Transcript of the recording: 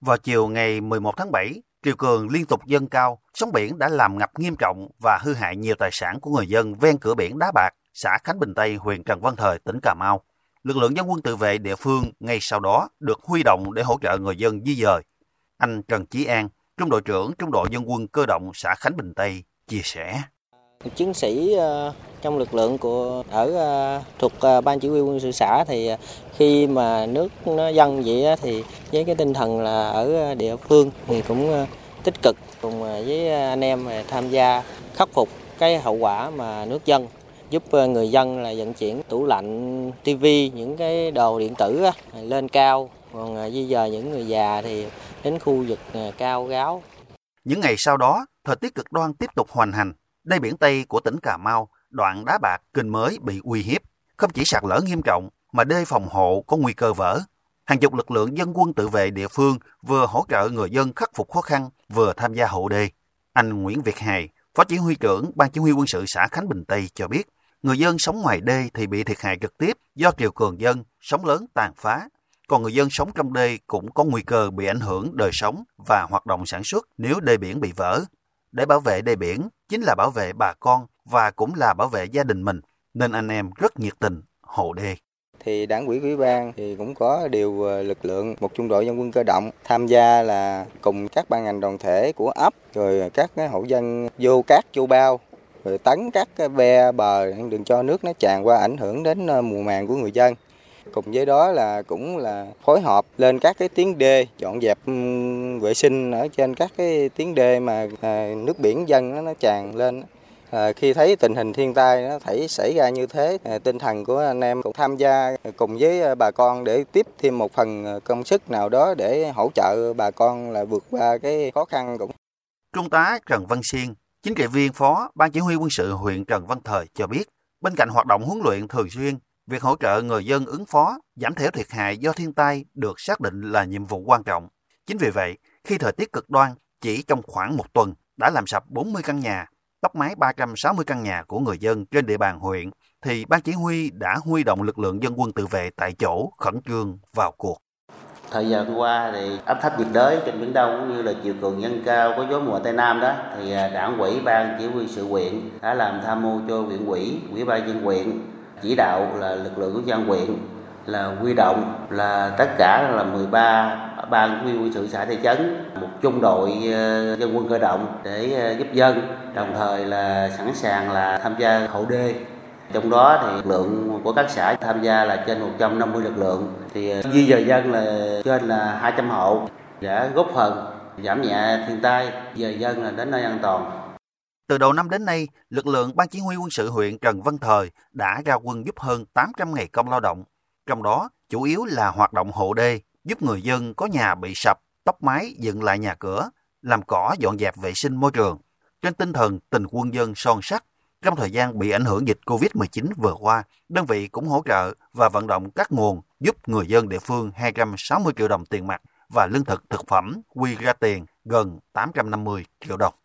Vào chiều ngày 11 tháng 7, triều cường liên tục dâng cao, sóng biển đã làm ngập nghiêm trọng và hư hại nhiều tài sản của người dân ven cửa biển Đá Bạc, xã Khánh Bình Tây, huyện Trần Văn Thời, tỉnh Cà Mau. Lực lượng dân quân tự vệ địa phương ngay sau đó được huy động để hỗ trợ người dân di dời. Anh Trần Chí An, trung đội trưởng trung đội dân quân cơ động xã Khánh Bình Tây, chia sẻ. Chiến sĩ trong lực lượng thuộc ban chỉ huy quân sự xã thì khi mà nước nó dâng vậy thì với cái tinh thần là ở địa phương thì cũng tích cực cùng với anh em tham gia khắc phục cái hậu quả mà nước dâng, giúp người dân là vận chuyển tủ lạnh, tivi, những cái đồ điện tử lên cao, còn di dời những người già thì đến khu vực cao gáo. Những ngày sau đó, thời tiết cực đoan tiếp tục hoành hành. Đê biển Tây của tỉnh Cà Mau, đoạn Đá Bạc, Kênh Mới bị uy hiếp. Không chỉ sạt lở nghiêm trọng, mà đê phòng hộ có nguy cơ vỡ. Hàng chục lực lượng dân quân tự vệ địa phương vừa hỗ trợ người dân khắc phục khó khăn, vừa tham gia hộ đê. Anh Nguyễn Việt Hài, Phó Chỉ huy trưởng Ban Chỉ huy quân sự xã Khánh Bình Tây cho biết, người dân sống ngoài đê thì bị thiệt hại trực tiếp do triều cường dâng, sóng lớn tàn phá. Còn người dân sống trong đê cũng có nguy cơ bị ảnh hưởng đời sống và hoạt động sản xuất nếu đê biển bị vỡ. Để bảo vệ đê biển chính là bảo vệ bà con và cũng là bảo vệ gia đình mình, nên anh em rất nhiệt tình hộ đê. Thì Đảng ủy Ủy ban thì cũng có điều lực lượng một trung đội dân quân cơ động tham gia là cùng các ban ngành đoàn thể của ấp, rồi các hộ dân vô cát vô bao, rồi tấn các cái ve bờ đừng cho nước nó tràn qua ảnh hưởng đến mùa màng của người dân. Cùng với đó là cũng là phối hợp lên các cái tuyến đê, dọn dẹp vệ sinh ở trên các cái tuyến đê mà nước biển dâng nó tràn lên. Khi thấy tình hình thiên tai nó xảy ra như thế, tinh thần của anh em cũng tham gia cùng với bà con để tiếp thêm một phần công sức nào đó để hỗ trợ bà con là vượt qua cái khó khăn. Trung tá Trần Văn Xiên, chính trị viên phó Ban Chỉ huy quân sự huyện Trần Văn Thời cho biết, bên cạnh hoạt động huấn luyện thường xuyên, việc hỗ trợ người dân ứng phó, giảm thiểu thiệt hại do thiên tai được xác định là nhiệm vụ quan trọng. Chính vì vậy, khi thời tiết cực đoan, chỉ trong khoảng một tuần đã làm sập 40 căn nhà, tốc mái 360 căn nhà của người dân trên địa bàn huyện, thì Ban Chỉ huy đã huy động lực lượng dân quân tự vệ tại chỗ khẩn trương vào cuộc. Thời gian qua thì áp thấp nhiệt đới trên Biển Đông cũng như là chiều cường dâng cao có gió mùa Tây Nam đó, thì Đảng ủy Ban Chỉ huy sự huyện đã làm tham mưu cho huyện ủy, ủy ban nhân huyện chỉ đạo là lực lượng của dân huyện là huy động là tất cả là 13 ban chỉ huy quân sự xã thị trấn, một trung đội dân quân cơ động để giúp dân, đồng thời là sẵn sàng là tham gia hộ đê. Trong đó thì lực lượng của các xã tham gia là trên 150 lực lượng, thì di dời dân là trên là 200 hộ, đã góp phần giảm nhẹ thiên tai, di dời dân là đến nơi an toàn. Từ đầu năm đến nay, lực lượng Ban Chỉ huy quân sự huyện Trần Văn Thời đã ra quân giúp hơn 800 ngày công lao động. Trong đó, chủ yếu là hoạt động hộ đê, giúp người dân có nhà bị sập, tốc mái dựng lại nhà cửa, làm cỏ dọn dẹp vệ sinh môi trường. Trên tinh thần tình quân dân son sắt, trong thời gian bị ảnh hưởng dịch Covid-19 vừa qua, đơn vị cũng hỗ trợ và vận động các nguồn giúp người dân địa phương 260 triệu đồng tiền mặt và lương thực thực phẩm quy ra tiền gần 850 triệu đồng.